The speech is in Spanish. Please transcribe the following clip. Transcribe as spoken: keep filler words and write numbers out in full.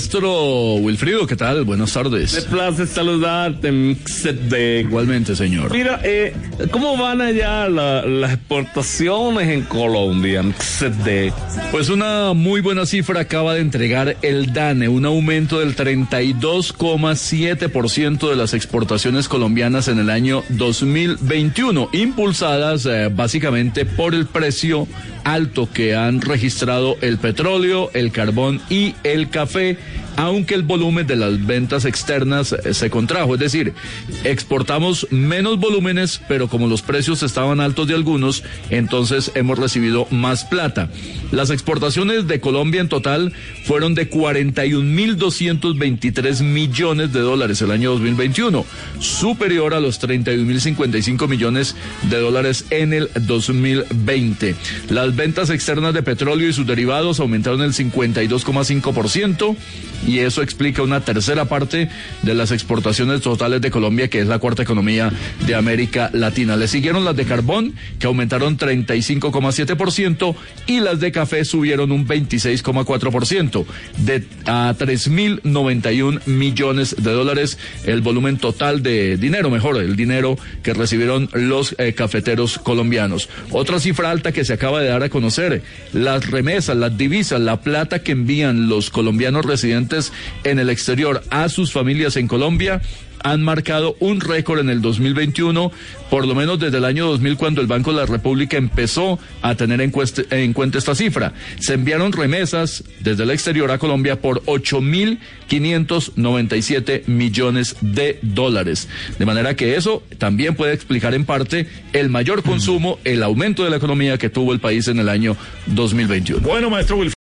Maestro Wilfrido, ¿qué tal? Buenas tardes. Me place saludarte, Mixed. Igualmente, señor. Mira, eh, ¿cómo van allá la, las exportaciones en Colombia, Mixed? Pues una muy buena cifra acaba de entregar el DANE, un aumento del treinta y dos coma siete por ciento de las exportaciones colombianas en el año dos mil veintiuno, impulsadas eh, básicamente por el precio alto que han registrado el petróleo, el carbón y el café, aunque el volumen de las ventas externas se contrajo, es decir, exportamos menos volúmenes, pero como los precios estaban altos de algunos, entonces hemos recibido más plata. Las exportaciones de Colombia en total fueron de cuarenta y un mil doscientos veintitrés millones de dólares el año dos mil veintiuno, superior a los treinta y un mil cincuenta y cinco millones de dólares en el dos mil veinte. Las ventas externas de petróleo y sus derivados aumentaron el cincuenta y dos coma cinco por ciento, y eso explica una tercera parte de las exportaciones totales de Colombia, que es la cuarta economía de América Latina. Le siguieron las de carbón, que aumentaron treinta y cinco coma siete por ciento, y las de café subieron un veintiséis coma cuatro por ciento, de a tres mil noventa y un millones de dólares el volumen total de dinero, mejor, el dinero que recibieron los eh, cafeteros colombianos. Otra cifra alta que se acaba de dar a conocer: las remesas, las divisas, la plata que envían los colombianos residentes en el exterior a sus familias en Colombia, han marcado un récord en el dos mil veintiuno, por lo menos desde el año dos mil, cuando el Banco de la República empezó a tener en, cueste, en cuenta esta cifra. Se enviaron remesas desde el exterior a Colombia por ocho mil quinientos noventa y siete millones de dólares. De manera que eso también puede explicar en parte el mayor consumo, el aumento de la economía que tuvo el país en el año dos mil veintiuno. Bueno, maestro Wilfrido.